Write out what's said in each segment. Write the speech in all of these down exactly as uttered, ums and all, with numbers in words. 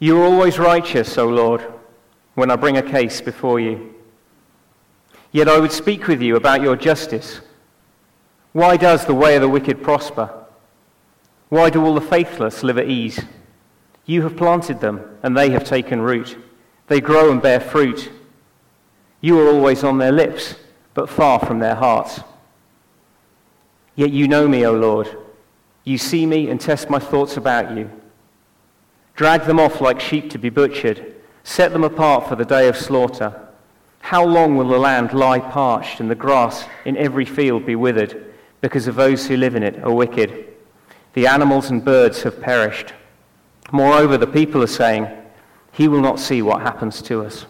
You are always righteous, O Lord, when I bring a case before you. Yet I would speak with you about your justice. Why does the way of the wicked prosper? Why do all the faithless live at ease? You have planted them, and they have taken root. They grow and bear fruit. You are always on their lips, but far from their hearts. Yet you know me, O Lord. You see me and test my thoughts about you. Drag them off like sheep to be butchered. Set them apart for the day of slaughter. How long will the land lie parched and the grass in every field be withered, because of those who live in it are wicked? The animals and birds have perished. Moreover, the people are saying, he will not see what happens to us.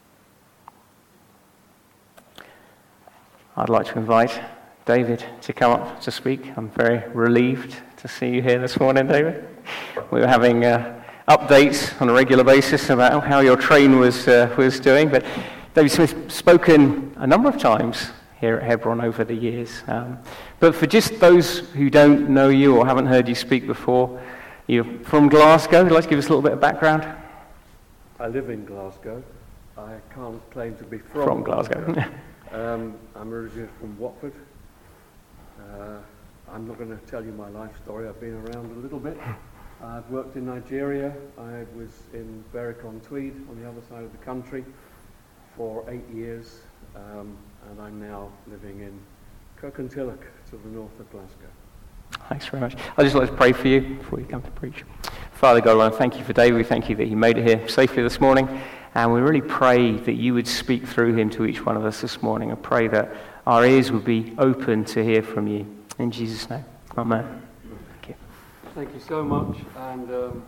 I'd like to invite David to come up to speak. I'm very relieved to see you here this morning, David. We were having uh, updates on a regular basis about how your train was uh, was doing, but David Smith's spoken a number of times here at Hebron over the years. Um, but for just those who don't know you or haven't heard you speak before, you're from Glasgow. Would you like to give us a little bit of background? I live in Glasgow. I can't claim to be from, from Glasgow. Glasgow. um, I'm originally from Watford. Uh, I'm not going to tell you my life story. I've been around a little bit. I've worked in Nigeria. I was in Berwick-on-Tweed on the other side of the country for eight years, um, and I'm now living in Kirkintilloch to the north of Glasgow. Thanks very much. I'd just like to pray for you before you come to preach. Father God, I want to thank you for David. We thank you that he made it here safely this morning, and we really pray that you would speak through him to each one of us this morning. I pray that our ears would be open to hear from you. In Jesus' name, amen. Thank you. Thank you so much. And um,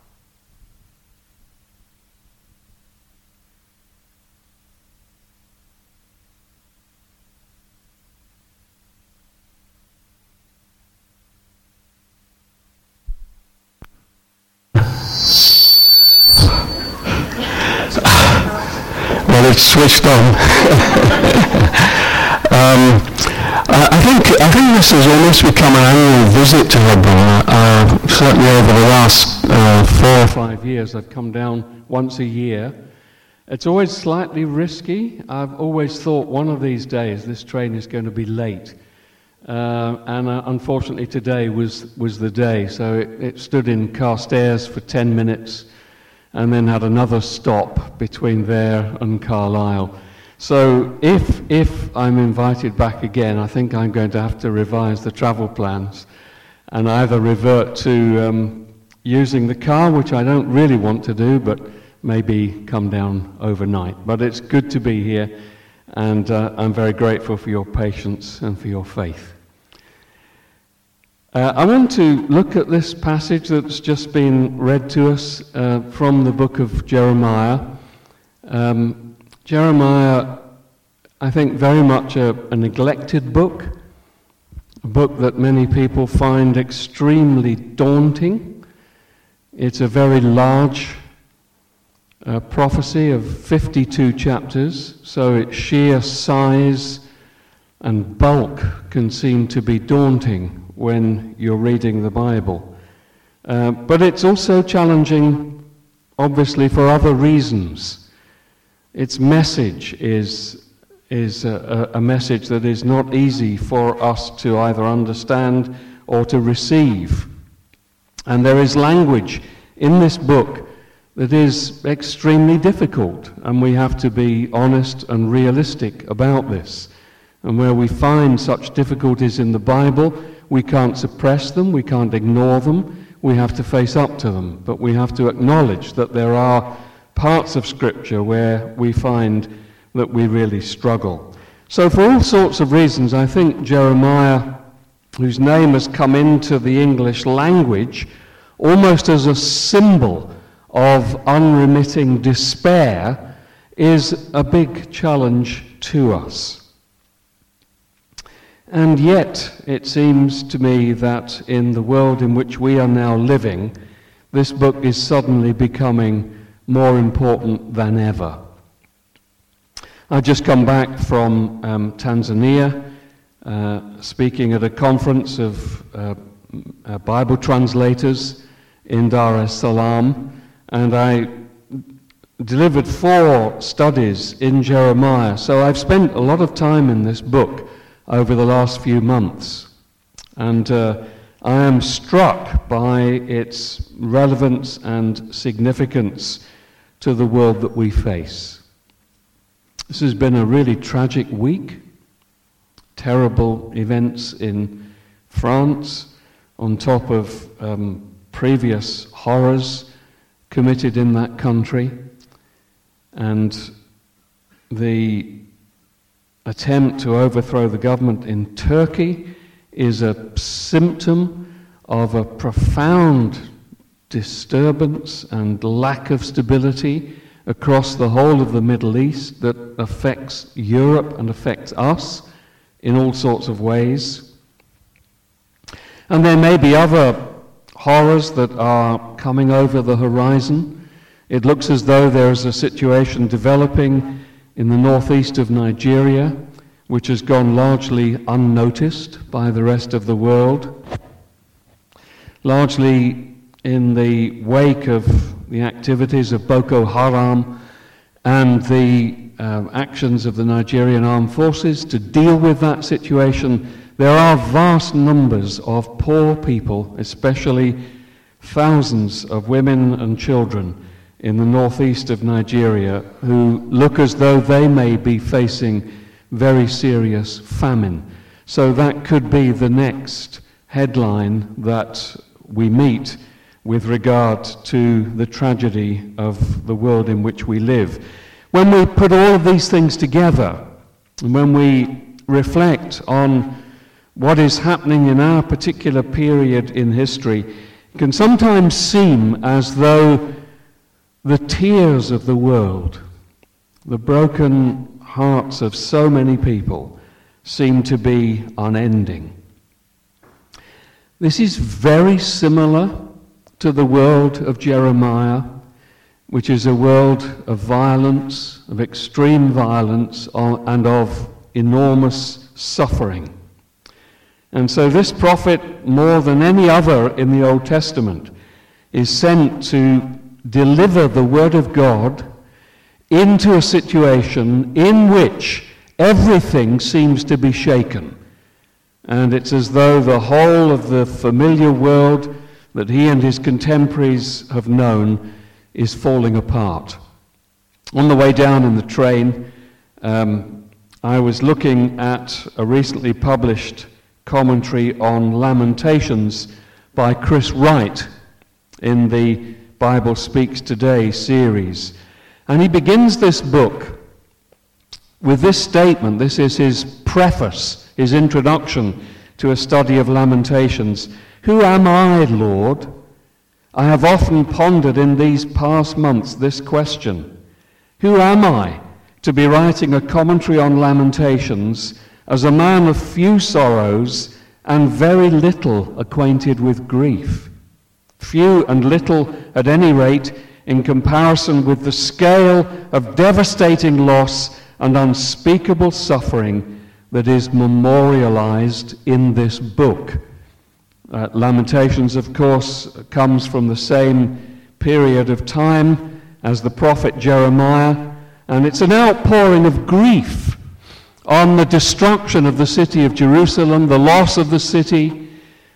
well, it's switched on. um, I, I think I think this has almost become an annual visit to Hebron. Uh, certainly over the last uh, four or five years, I've come down once a year. It's always slightly risky. I've always thought one of these days this train is going to be late. Uh, and uh, unfortunately today was, was the day. So it, it stood in Carstairs for ten minutes and then had another stop between there and Carlisle. So if if I'm invited back again, I think I'm going to have to revise the travel plans and either revert to um, using the car, which I don't really want to do, but maybe come down overnight. But it's good to be here, and uh, I'm very grateful for your patience and for your faith. Uh, I want to look at this passage that's just been read to us uh, from the book of Jeremiah. Um, Jeremiah, I think, very much a, a neglected book, a book that many people find extremely daunting. It's a very large uh, prophecy of fifty-two chapters, so its sheer size and bulk can seem to be daunting when you're reading the Bible. Uh, but it's also challenging, obviously, for other reasons. Its message is, is a, a message that is not easy for us to either understand or to receive. And there is language in this book that is extremely difficult, and we have to be honest and realistic about this. And where we find such difficulties in the Bible, we can't suppress them, we can't ignore them, we have to face up to them. But we have to acknowledge that there are parts of Scripture where we find that we really struggle. So for all sorts of reasons, I think Jeremiah, whose name has come into the English language almost as a symbol of unremitting despair, is a big challenge to us. And yet, it seems to me that in the world in which we are now living, this book is suddenly becoming more important than ever. I've just come back from um, Tanzania, uh, speaking at a conference of uh, uh, Bible translators in Dar es Salaam, and I delivered four studies in Jeremiah. So I've spent a lot of time in this book over the last few months. And uh, I am struck by its relevance and significance to the world that we face. This has been a really tragic week. Terrible events in France, on top of um, previous horrors committed in that country. And the attempt to overthrow the government in Turkey is a symptom of a profound disturbance and lack of stability across the whole of the Middle East that affects Europe and affects us in all sorts of ways. And there may be other horrors that are coming over the horizon. It looks as though there is a situation developing in the northeast of Nigeria, which has gone largely unnoticed by the rest of the world, largely in the wake of the activities of Boko Haram and the uh, actions of the Nigerian armed forces to deal with that situation. There are vast numbers of poor people, especially thousands of women and children in the northeast of Nigeria, who look as though they may be facing very serious famine. So that could be the next headline that we meet with regard to the tragedy of the world in which we live. When we put all of these things together, and when we reflect on what is happening in our particular period in history, it can sometimes seem as though the tears of the world, the broken hearts of so many people, seem to be unending. This is very similar to the world of Jeremiah, which is a world of violence, of extreme violence, and of enormous suffering. And so this prophet, more than any other in the Old Testament, is sent to deliver the word of God into a situation in which everything seems to be shaken. And it's as though the whole of the familiar world that he and his contemporaries have known is falling apart. On the way down in the train, um, I was looking at a recently published commentary on Lamentations by Chris Wright in the Bible Speaks Today series. And he begins this book with this statement. This is his preface, his introduction to a study of Lamentations. Who am I, Lord? I have often pondered in these past months this question. Who am I to be writing a commentary on Lamentations as a man of few sorrows and very little acquainted with grief? Few and little, at any rate, in comparison with the scale of devastating loss and unspeakable suffering that is memorialized in this book. Uh, Lamentations, of course, comes from the same period of time as the prophet Jeremiah, and it's an outpouring of grief on the destruction of the city of Jerusalem, the loss of the city,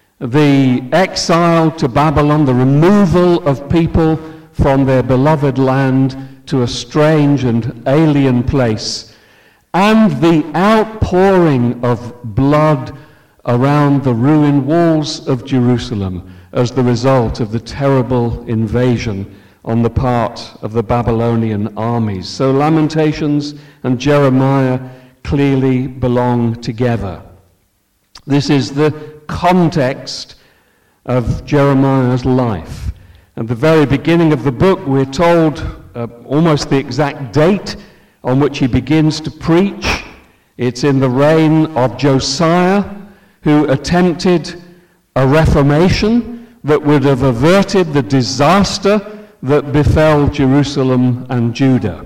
the exile to Babylon, the removal of people from their beloved land to a strange and alien place, and the outpouring of blood around the ruined walls of Jerusalem as the result of the terrible invasion on the part of the Babylonian armies. So Lamentations and Jeremiah clearly belong together. This is the context of Jeremiah's life. At the very beginning of the book, we're told uh, almost the exact date on which he begins to preach. It's in the reign of Josiah, who attempted a reformation that would have averted the disaster that befell Jerusalem and Judah.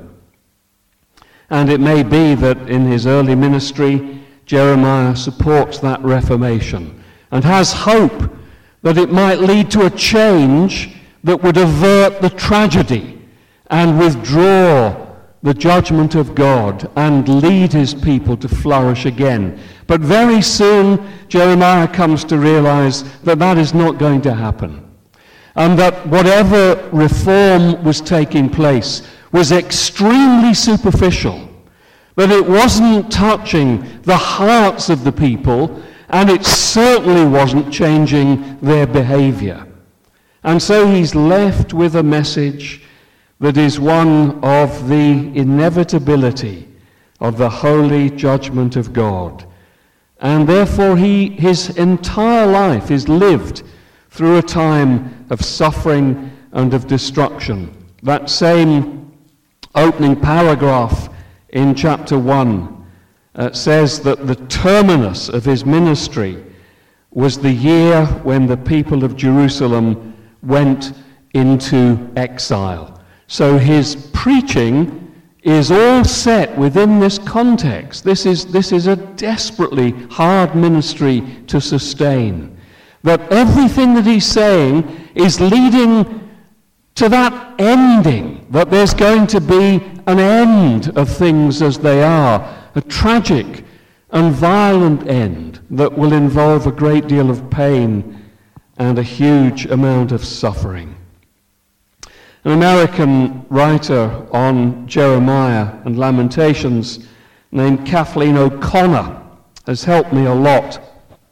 And it may be that in his early ministry, Jeremiah supports that reformation and has hope that it might lead to a change that would avert the tragedy and withdraw the judgment of God and lead his people to flourish again. But very soon, Jeremiah comes to realize that that is not going to happen, and that whatever reform was taking place was extremely superficial, that it wasn't touching the hearts of the people, and it certainly wasn't changing their behavior. And so he's left with a message that is one of the inevitability of the holy judgment of God. And therefore he, his entire life is lived through a time of suffering and of destruction. That same opening paragraph in chapter one uh, says that the terminus of his ministry was the year when the people of Jerusalem went into exile. So his preaching is all set within this context. This is, this is a desperately hard ministry to sustain. That everything that he's saying is leading to that ending, that there's going to be an end of things as they are, a tragic and violent end that will involve a great deal of pain and a huge amount of suffering. An American writer on Jeremiah and Lamentations named Kathleen O'Connor has helped me a lot.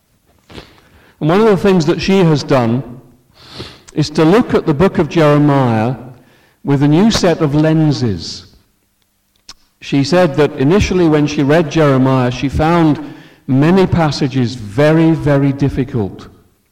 And one of the things that she has done is to look at the book of Jeremiah with a new set of lenses. She said that initially when she read Jeremiah, she found many passages very, very difficult.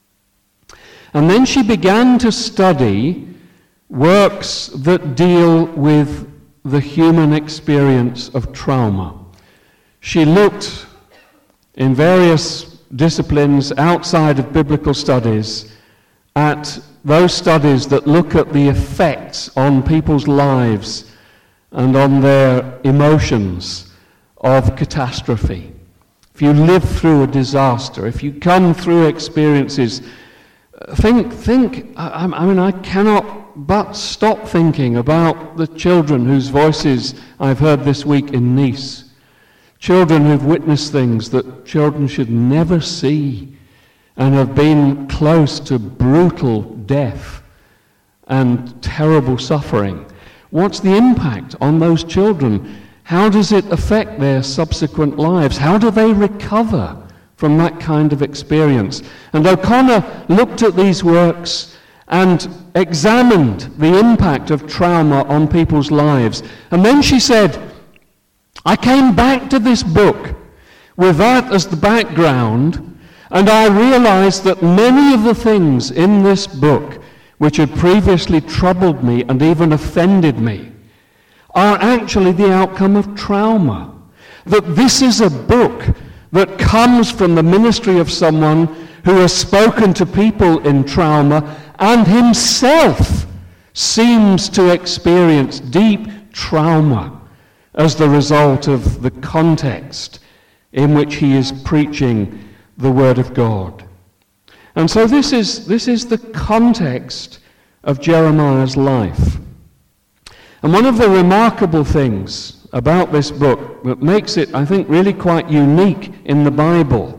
And then she began to study works that deal with the human experience of trauma. She looked in various disciplines outside of biblical studies at those studies that look at the effects on people's lives and on their emotions of catastrophe. If you live through a disaster, if you come through experiences, think, think, I, I mean, I cannot but stop thinking about the children whose voices I've heard this week in Nice. Children who've witnessed things that children should never see and have been close to brutal death and terrible suffering. What's the impact on those children? How does it affect their subsequent lives? How do they recover from that kind of experience? And O'Connor looked at these works and examined the impact of trauma on people's lives. And then she said, I came back to this book with that as the background, and I realized that many of the things in this book which had previously troubled me and even offended me are actually the outcome of trauma. That this is a book that comes from the ministry of someone who has spoken to people in trauma and himself seems to experience deep trauma as the result of the context in which he is preaching the Word of God. And so this is, this is the context of Jeremiah's life. And one of the remarkable things about this book that makes it, I think, really quite unique in the Bible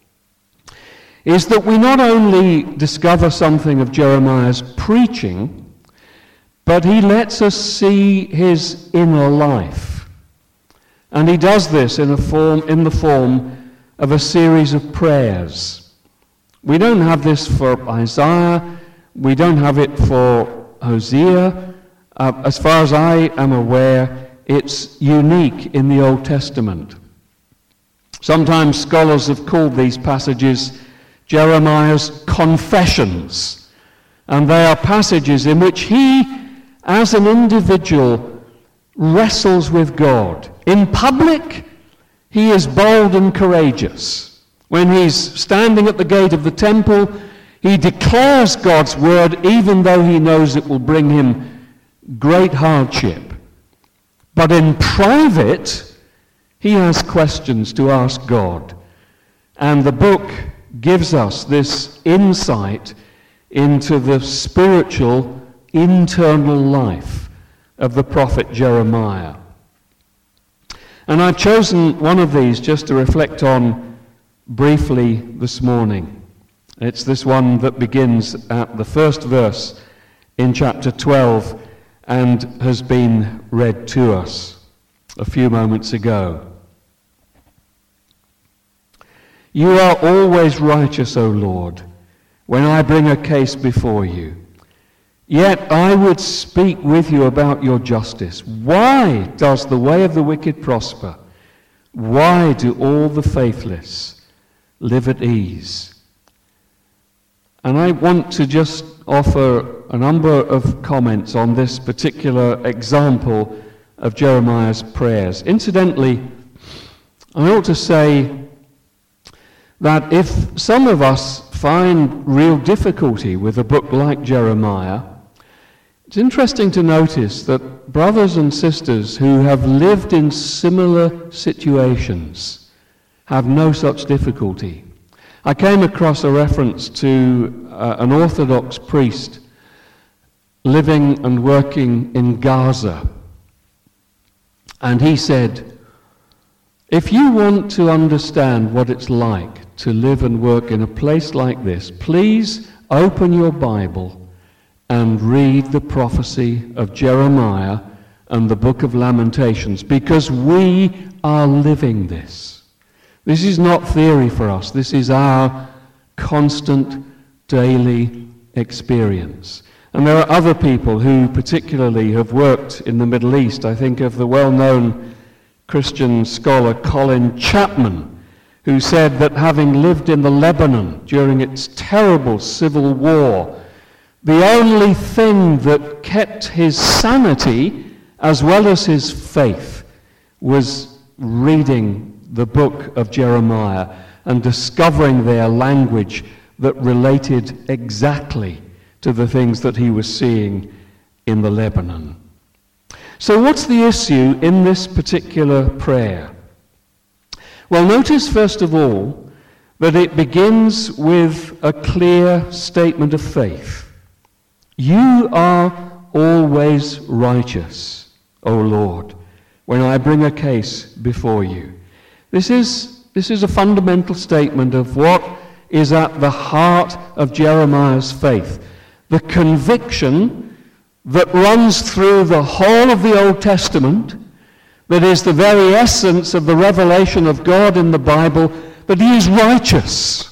is that we not only discover something of Jeremiah's preaching, but he lets us see his inner life. And he does this in a form, in the form of a series of prayers. We don't have this for Isaiah. We don't have it for Hosea. Uh, as far as I am aware, it's unique in the Old Testament. Sometimes scholars have called these passages Jeremiah's confessions. And they are passages in which he, as an individual, wrestles with God. In public, he is bold and courageous. When he's standing at the gate of the temple, he declares God's word even though he knows it will bring him great hardship. But in private, he has questions to ask God. And the book gives us this insight into the spiritual internal life of the prophet Jeremiah. And I've chosen one of these just to reflect on briefly this morning. It's this one that begins at the first verse in chapter twelve and has been read to us a few moments ago. You are always righteous, O Lord, when I bring a case before you. Yet I would speak with you about your justice. Why does the way of the wicked prosper? Why do all the faithless live at ease? And I want to just offer a number of comments on this particular example of Jeremiah's prayers. Incidentally, I ought to say that if some of us find real difficulty with a book like Jeremiah, it's interesting to notice that brothers and sisters who have lived in similar situations have no such difficulty. I came across a reference to uh, an Orthodox priest living and working in Gaza. And he said, if you want to understand what it's like to live and work in a place like this, please open your Bible and read the prophecy of Jeremiah and the book of Lamentations, because we are living this. This is not theory for us. This is our constant daily experience. And there are other people who particularly have worked in the Middle East. I think of the well-known Christian scholar Colin Chapman, who said that having lived in the Lebanon during its terrible civil war, the only thing that kept his sanity as well as his faith was reading the book of Jeremiah and discovering their language that related exactly to the things that he was seeing in the Lebanon. So what's the issue in this particular prayer? Well, notice first of all that it begins with a clear statement of faith. You are always righteous, O Lord, when I bring a case before you. This is, this is a fundamental statement of what is at the heart of Jeremiah's faith. The conviction that runs through the whole of the Old Testament, that is the very essence of the revelation of God in the Bible, that he is righteous.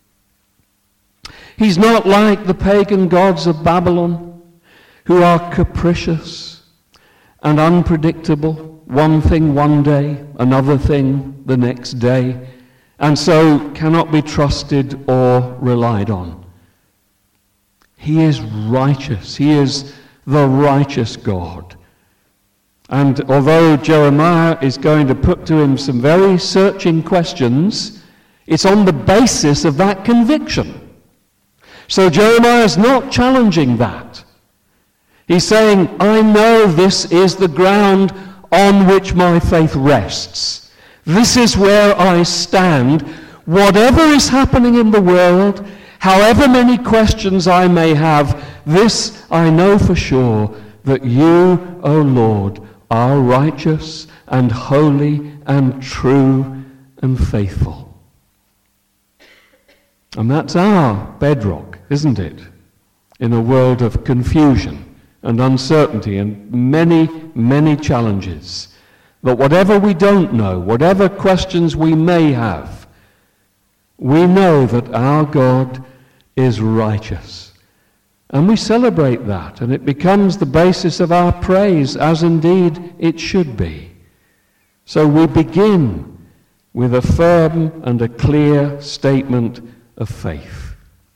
He's not like the pagan gods of Babylon, who are capricious and unpredictable, one thing one day, another thing the next day, and so cannot be trusted or relied on. He is righteous. He is the righteous God. And although Jeremiah is going to put to him some very searching questions, it's on the basis of that conviction. So Jeremiah is not challenging that. He's saying, I know this is the ground on which my faith rests. This is where I stand. Whatever is happening in the world, however many questions I may have, this I know for sure, that you, O Lord, are righteous and holy and true and faithful. And that's our bedrock, isn't it? In a world of confusion and uncertainty and many, many challenges. But whatever we don't know, whatever questions we may have, we know that our God is righteous. And we celebrate that, and it becomes the basis of our praise, as indeed it should be. So we begin with a firm and a clear statement of faith.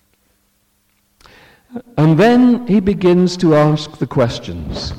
And then he begins to ask the questions.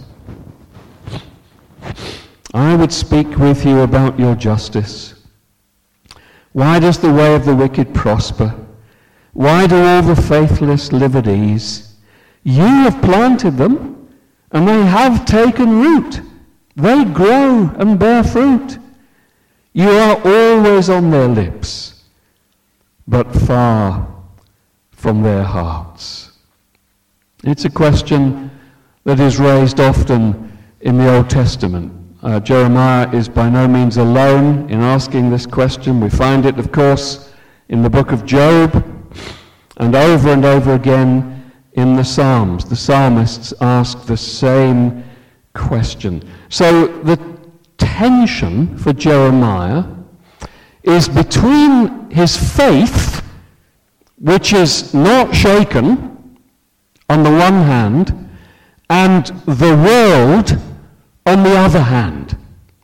I would speak with you about your justice. Why does the way of the wicked prosper? Why do all the faithless live at ease? You have planted them, and they have taken root. They grow and bear fruit. You are always on their lips, but far from their hearts. It's a question that is raised often in the Old Testament. Uh, Jeremiah is by no means alone in asking this question. We find it, of course, in the book of Job, and over and over again in the Psalms. The psalmists ask the same question. So the tension for Jeremiah is between his faith, which is not shaken, on the one hand, and the world on the other hand.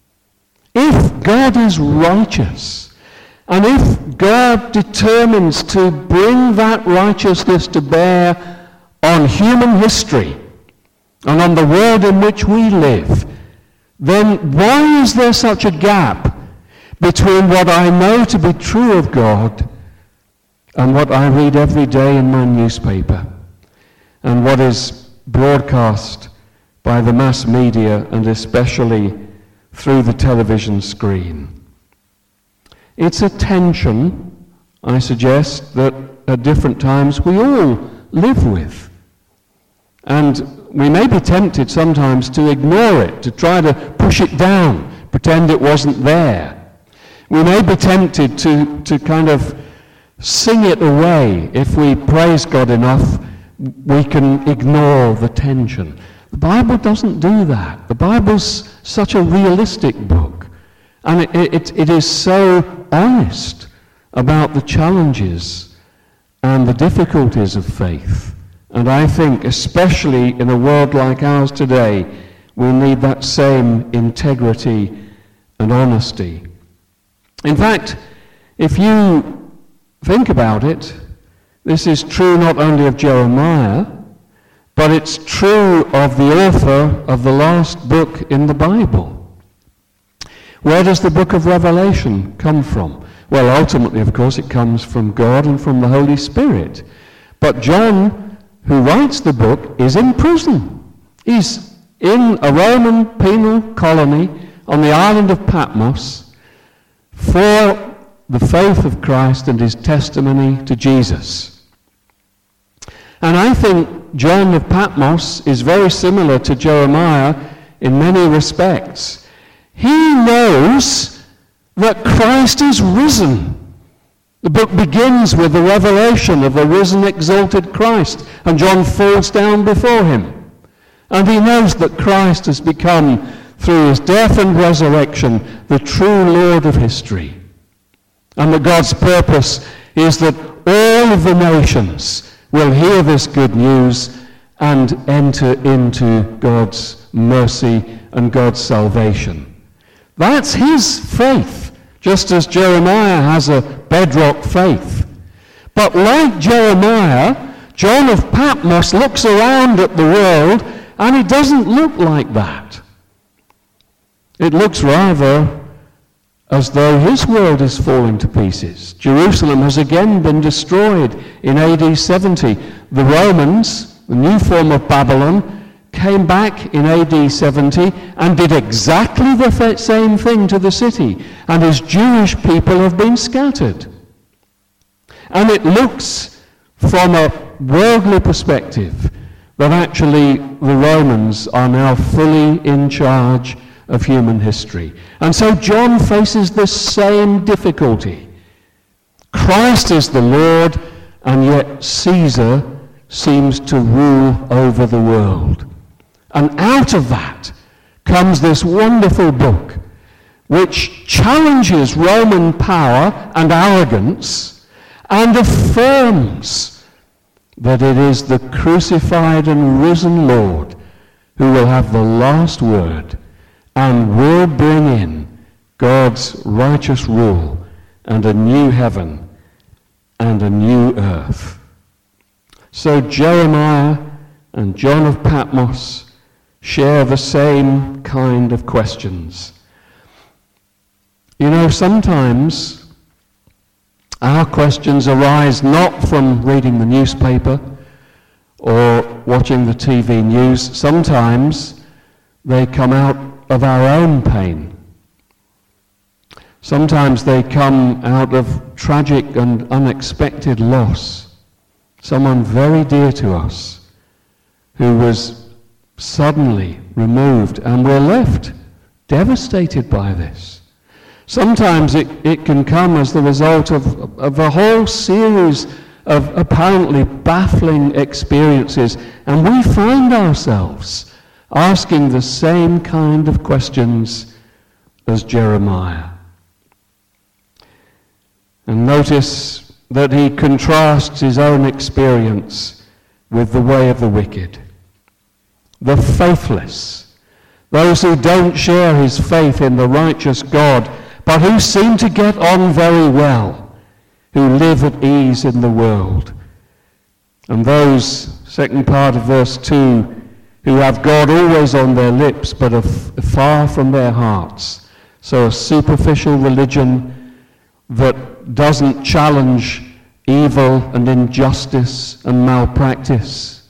If God is righteous, and if God determines to bring that righteousness to bear on human history and on the world in which we live, then why is there such a gap between what I know to be true of God and what I read every day in my newspaper and what is broadcast by the mass media and especially through the television screen? It's a tension, I suggest, that at different times we all live with. And we may be tempted sometimes to ignore it, to try to push it down, pretend it wasn't there. We may be tempted to, to kind of sing it away. If we praise God enough, we can ignore the tension. The Bible doesn't do that. The Bible's such a realistic book, and it, it, it is so honest about the challenges and the difficulties of faith. And I think, especially in a world like ours today, we need that same integrity and honesty. In fact, if you think about it, this is true not only of Jeremiah, but it's true of the author of the last book in the Bible. Where does the book of Revelation come from? Well, ultimately, of course, it comes from God and from the Holy Spirit. But John, who writes the book, is in prison. He's in a Roman penal colony on the island of Patmos for the faith of Christ and his testimony to Jesus. And I think John of Patmos is very similar to Jeremiah in many respects. He knows that Christ is risen. The book begins with the revelation of the risen, exalted Christ, and John falls down before him. And he knows that Christ has become, through his death and resurrection, the true Lord of history. And that God's purpose is that all of the nations will hear this good news and enter into God's mercy and God's salvation. That's his faith, just as Jeremiah has a bedrock faith. But like Jeremiah, John of Patmos looks around at the world and it doesn't look like that. It looks rather as though his world is falling to pieces. Jerusalem has again been destroyed in A D seventy. The Romans, the new form of Babylon, came back in A D seventy and did exactly the same thing to the city, and his Jewish people have been scattered. And it looks from a worldly perspective that actually the Romans are now fully in charge of human history. And so John faces this same difficulty. Christ is the Lord, and yet Caesar seems to rule over the world. And out of that comes this wonderful book which challenges Roman power and arrogance and affirms that it is the crucified and risen Lord who will have the last word and will bring in God's righteous rule and a new heaven and a new earth. So Jeremiah and John of Patmos share the same kind of questions. You know, sometimes our questions arise not from reading the newspaper or watching the T V news. Sometimes they come out of our own pain. Sometimes they come out of tragic and unexpected loss. Someone very dear to us who was suddenly removed, and we're left devastated by this. Sometimes it, it can come as the result of, of a whole series of apparently baffling experiences, and we find ourselves asking the same kind of questions as Jeremiah. And notice that he contrasts his own experience with the way of the wicked, the faithless, those who don't share his faith in the righteous God, but who seem to get on very well, who live at ease in the world. And those, second part of verse two, who have God always on their lips, but are far from their hearts. So a superficial religion that doesn't challenge evil and injustice and malpractice,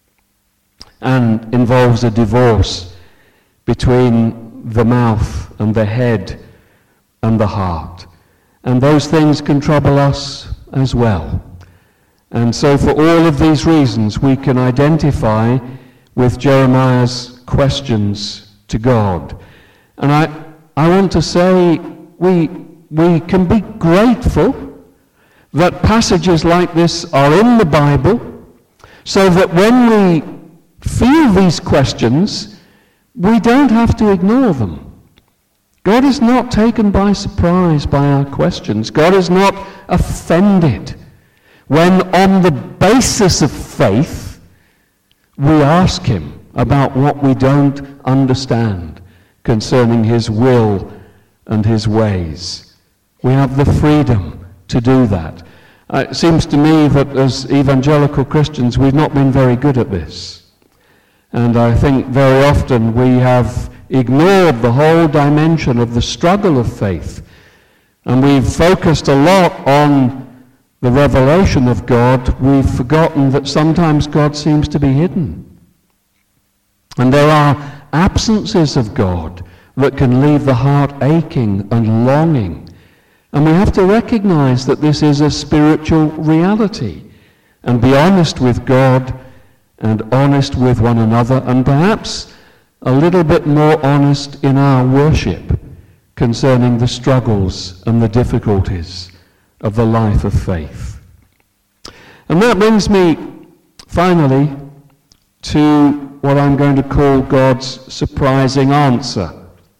and involves a divorce between the mouth and the head and the heart. And those things can trouble us as well. And so for all of these reasons, we can identify with Jeremiah's questions to God. And I, I want to say we, we can be grateful that passages like this are in the Bible, so that when we feel these questions, we don't have to ignore them. God is not taken by surprise by our questions. God is not offended when, on the basis of faith, we ask him about what we don't understand concerning his will and his ways. We have the freedom to do that. Uh, it seems to me that as evangelical Christians, we've not been very good at this. And I think very often we have ignored the whole dimension of the struggle of faith. And we've focused a lot on the revelation of God. We've forgotten that sometimes God seems to be hidden. And there are absences of God that can leave the heart aching and longing. And we have to recognize that this is a spiritual reality, and be honest with God and honest with one another, and perhaps a little bit more honest in our worship concerning the struggles and the difficulties of the life of faith. And that brings me finally to what I'm going to call God's surprising answer.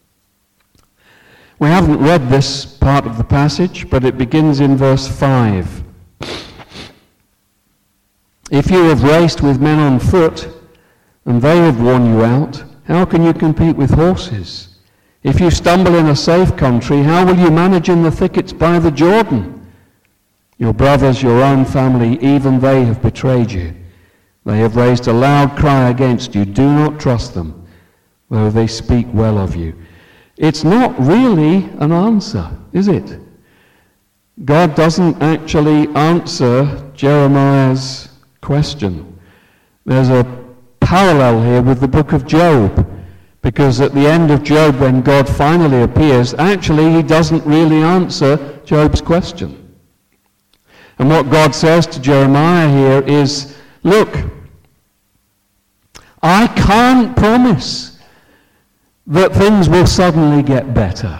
We haven't read this part of the passage, but it begins in verse five. If you have raced with men on foot, and they have worn you out, how can you compete with horses? If you stumble in a safe country, how will you manage in the thickets by the Jordan? Your brothers, your own family, even they have betrayed you. They have raised a loud cry against you. Do not trust them, though they speak well of you. It's not really an answer, is it? God doesn't actually answer Jeremiah's question. There's a parallel here with the book of Job, because at the end of Job, when God finally appears, actually he doesn't really answer Job's question. And what God says to Jeremiah here is, look, I can't promise that things will suddenly get better.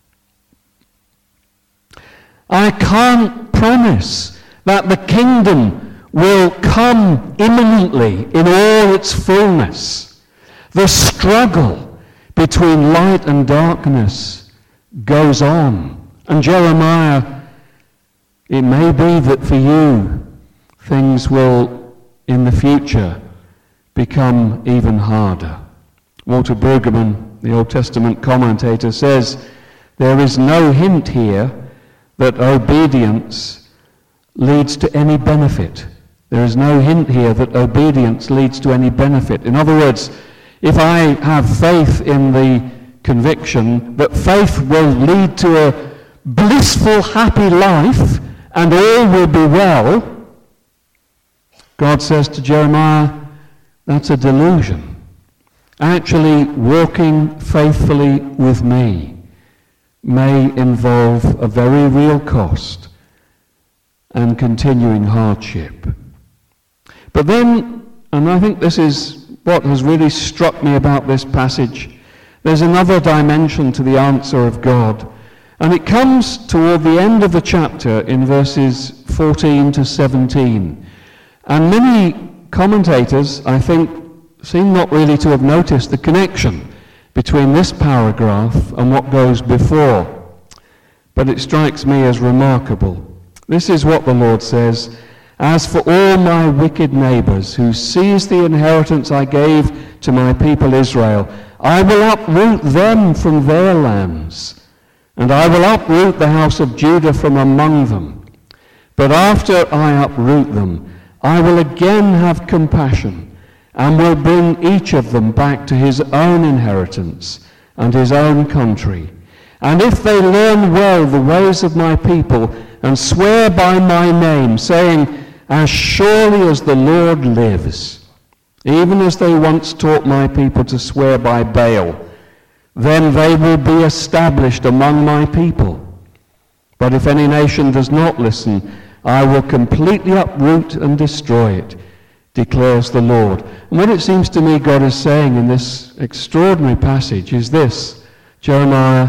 I can't promise that the kingdom will come imminently in all its fullness. The struggle between light and darkness goes on. And Jeremiah, it may be that for you, things will, in the future, become even harder. Walter Brueggemann, the Old Testament commentator, says there is no hint here that obedience leads to any benefit. There is no hint here that obedience leads to any benefit. In other words, if I have faith in the conviction that faith will lead to a blissful, happy life and all will be well, God says to Jeremiah, that's a delusion. Actually, walking faithfully with me may involve a very real cost and continuing hardship. But then, and I think this is what has really struck me about this passage. There's another dimension to the answer of God. And it comes toward the end of the chapter in verses fourteen to seventeen. And many commentators, I think, seem not really to have noticed the connection between this paragraph and what goes before. But it strikes me as remarkable. This is what the Lord says: "As for all my wicked neighbors who seized the inheritance I gave to my people Israel, I will uproot them from their lands, and I will uproot the house of Judah from among them. But after I uproot them, I will again have compassion, and will bring each of them back to his own inheritance and his own country. And if they learn well the ways of my people, and swear by my name, saying, as surely as the Lord lives, even as they once taught my people to swear by Baal, then they will be established among my people. But if any nation does not listen, I will completely uproot and destroy it, declares the Lord." And what it seems to me God is saying in this extraordinary passage is this: Jeremiah,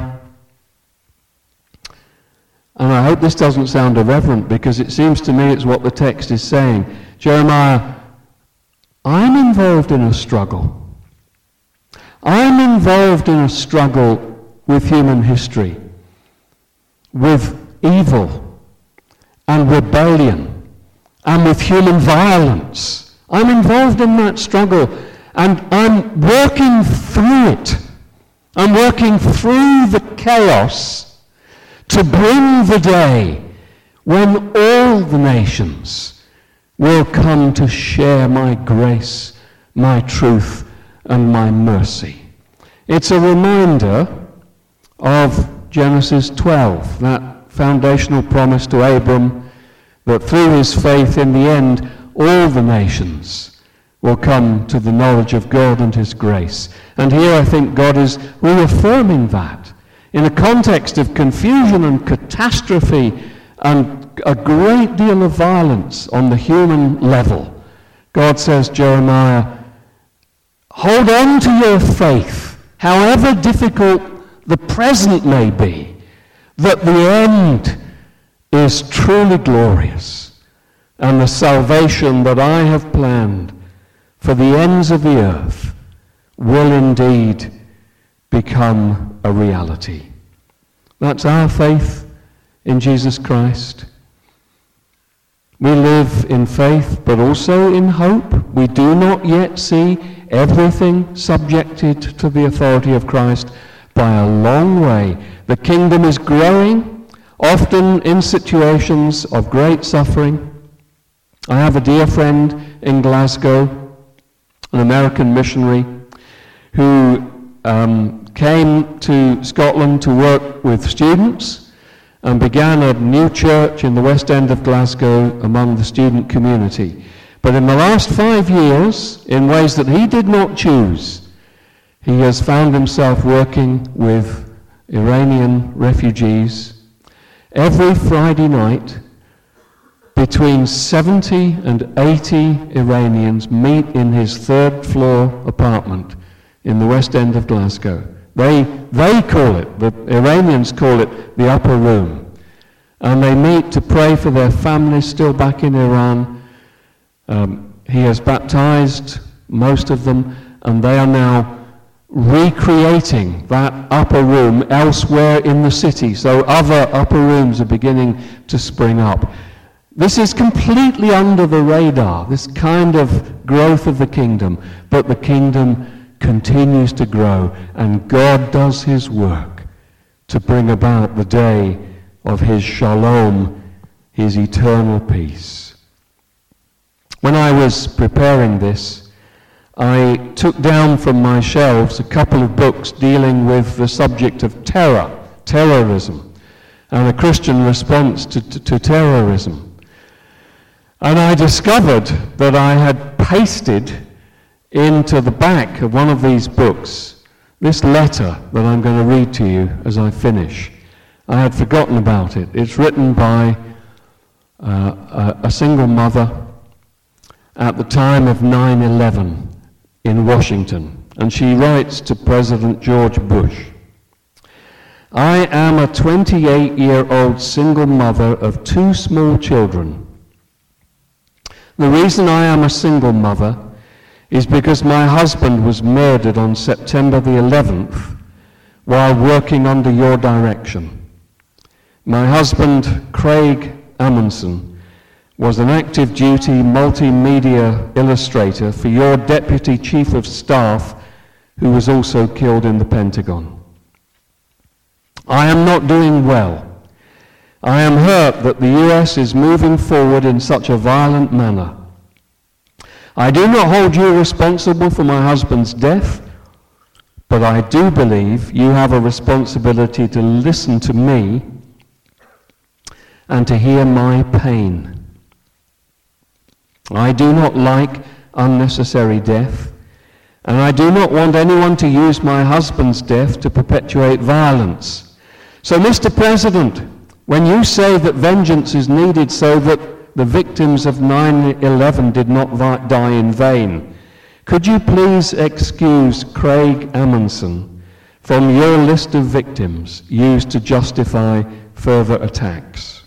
and I hope this doesn't sound irreverent, because it seems to me it's what the text is saying, Jeremiah, I'm involved in a struggle. I'm involved in a struggle with human history, with evil and rebellion, and with human violence. I'm involved in that struggle, and I'm working through it. I'm working through the chaos to bring the day when all the nations will come to share my grace, my truth, and my mercy. It's a reminder of Genesis twelve, that foundational promise to Abram that through his faith in the end all the nations will come to the knowledge of God and his grace. And here I think God is reaffirming that in a context of confusion and catastrophe and a great deal of violence on the human level. God says, Jeremiah, hold on to your faith, however difficult the present may be, that the end is truly glorious, and the salvation that I have planned for the ends of the earth will indeed become a reality. That's our faith in Jesus Christ. We live in faith, but also in hope. We do not yet see everything subjected to the authority of Christ by a long way. The kingdom is growing, often in situations of great suffering. I have a dear friend in Glasgow, an American missionary, who um, came to Scotland to work with students and began a new church in the West End of Glasgow among the student community. But in the last five years, in ways that he did not choose, he has found himself working with Iranian refugees. Every Friday night, between seventy and eighty Iranians meet in his third floor apartment in the West End of Glasgow. They, they call it, the Iranians call it the upper room. And they meet to pray for their families still back in Iran. Um, he has baptized most of them, and they are now recreating that upper room elsewhere in the city. So other upper rooms are beginning to spring up. This is completely under the radar, this kind of growth of the kingdom. But the kingdom continues to grow, and God does his work to bring about the day of his shalom, his eternal peace. When I was preparing this, I took down from my shelves a couple of books dealing with the subject of terror, terrorism, and a Christian response to, to, to terrorism. And I discovered that I had pasted into the back of one of these books this letter that I'm going to read to you as I finish. I had forgotten about it. It's written by uh, a, a single mother at the time of nine eleven in Washington, and she writes to President George Bush, "I am a twenty-eight-year-old single mother of two small children. The reason I am a single mother is because my husband was murdered on September the eleventh while working under your direction. My husband, Craig Amundsen, was an active duty multimedia illustrator for your Deputy Chief of Staff, who was also killed in the Pentagon. I am not doing well. I am hurt that the U S is moving forward in such a violent manner. I do not hold you responsible for my husband's death, but I do believe you have a responsibility to listen to me and to hear my pain. I do not like unnecessary death, and I do not want anyone to use my husband's death to perpetuate violence. So, Mister President, when you say that vengeance is needed so that the victims of nine eleven did not vi- die in vain, could you please excuse Craig Amundsen from your list of victims used to justify further attacks?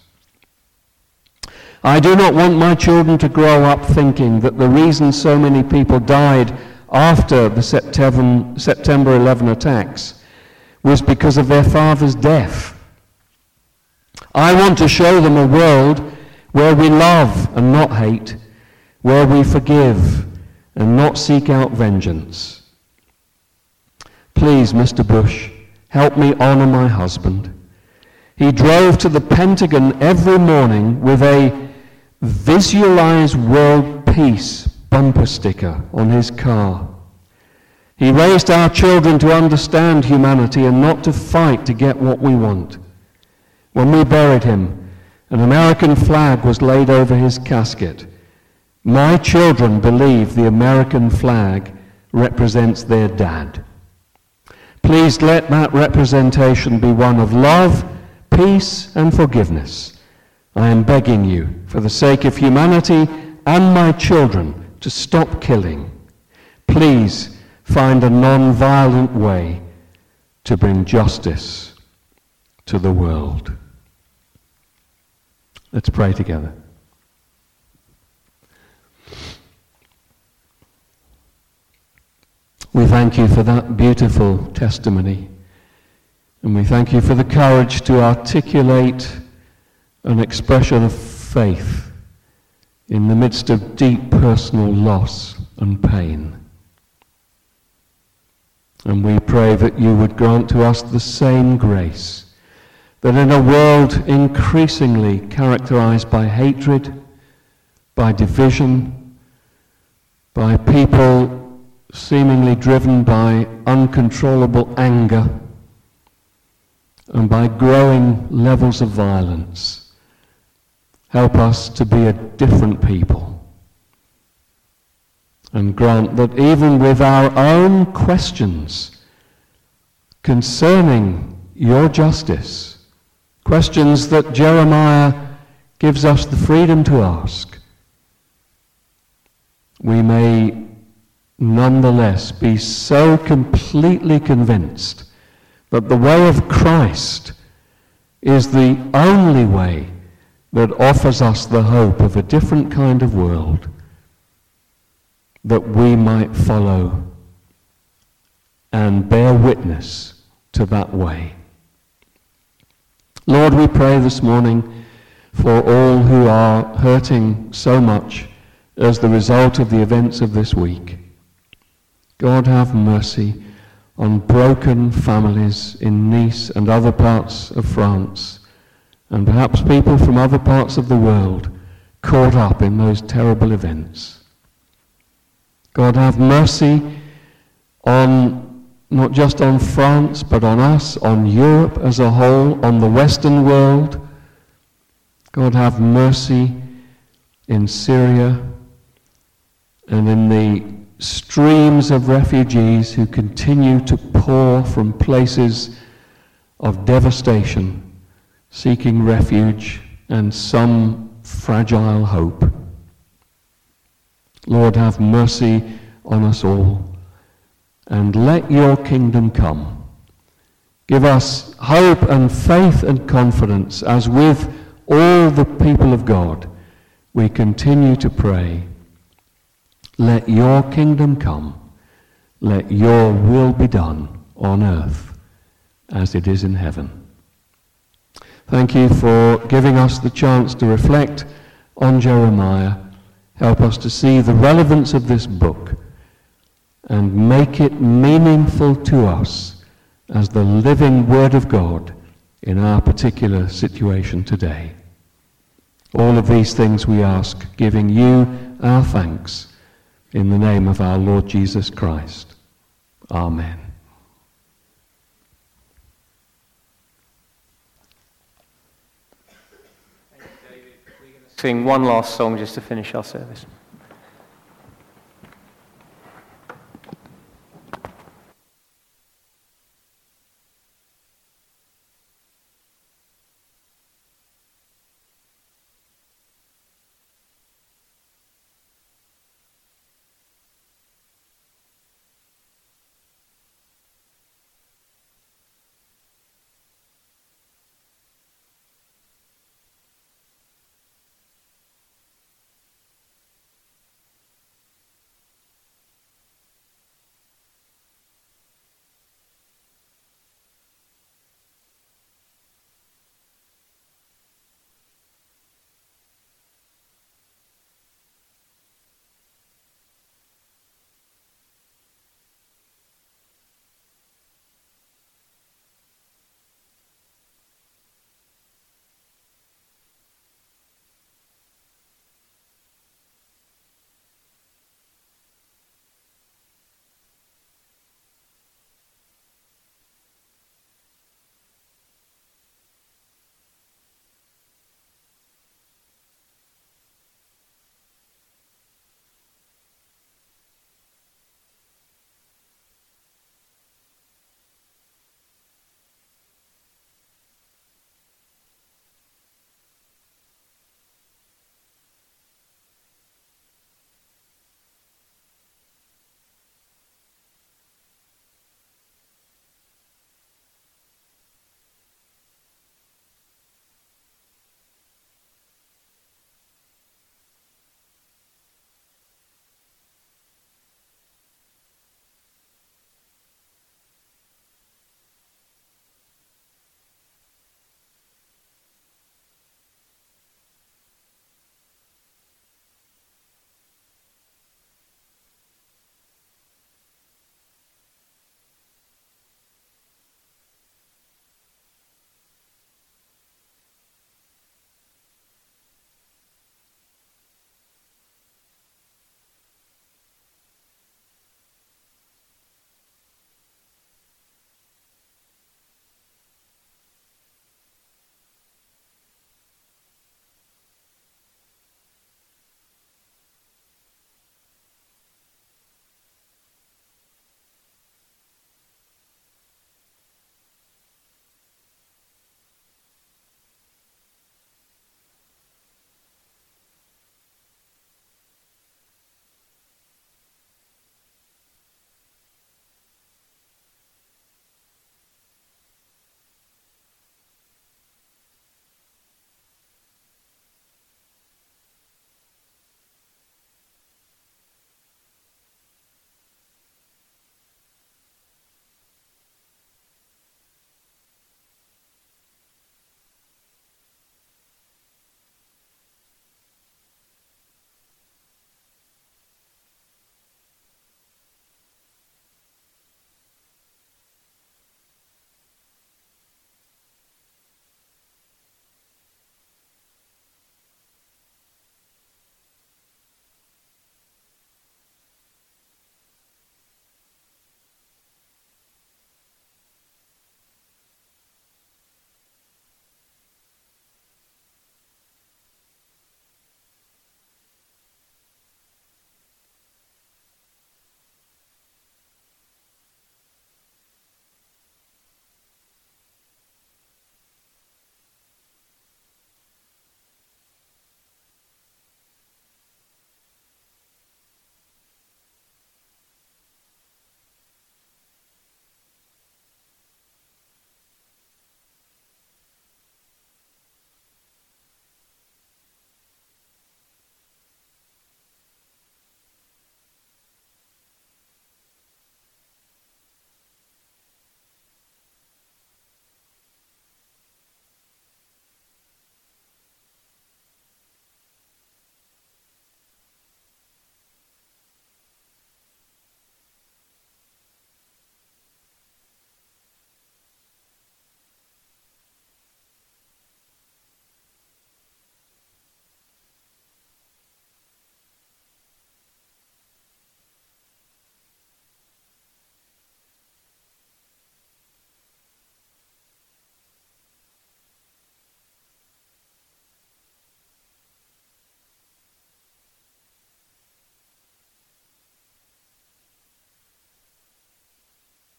I do not want my children to grow up thinking that the reason so many people died after the September eleven attacks was because of their father's death. I want to show them a world where we love and not hate, where we forgive and not seek out vengeance. Please, Mister Bush, help me honor my husband. He drove to the Pentagon every morning with a "Visualize World Peace" bumper sticker on his car. He raised our children to understand humanity and not to fight to get what we want. When we buried him, an American flag was laid over his casket. My children believe the American flag represents their dad. Please let that representation be one of love, peace, and forgiveness. I am begging you, for the sake of humanity and my children, to stop killing. Please find a non-violent way to bring justice to the world. Let's pray together. We thank you for that beautiful testimony, and we thank you for the courage to articulate an expression of faith in the midst of deep personal loss and pain. And we pray that you would grant to us the same grace, that in a world increasingly characterized by hatred, by division, by people seemingly driven by uncontrollable anger, and by growing levels of violence, help us to be a different people. And grant that even with our own questions concerning your justice, questions that Jeremiah gives us the freedom to ask, we may nonetheless be so completely convinced that the way of Christ is the only way that offers us the hope of a different kind of world, that we might follow and bear witness to that way. Lord, we pray this morning for all who are hurting so much as the result of the events of this week. God, have mercy on broken families in Nice and other parts of France, and perhaps people from other parts of the world caught up in those terrible events. God, have mercy on, not just on France, but on us, on Europe as a whole, on the Western world. God, have mercy in Syria and in the streams of refugees who continue to pour from places of devastation, seeking refuge and some fragile hope. Lord, have mercy on us all. And let your kingdom come. Give us hope and faith and confidence as with all the people of God we continue to pray. Let your kingdom come. Let your will be done on earth as it is in heaven. Thank you for giving us the chance to reflect on Jeremiah. Help us to see the relevance of this book and make it meaningful to us as the living Word of God in our particular situation today. All of these things we ask, giving you our thanks in the name of our Lord Jesus Christ. Amen. Sing one last song just to finish our service.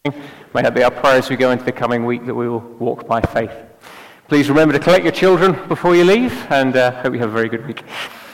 May that be our prayer as we go into the coming week, that we will walk by faith. Please remember to collect your children before you leave, and uh, hope you have a very good week.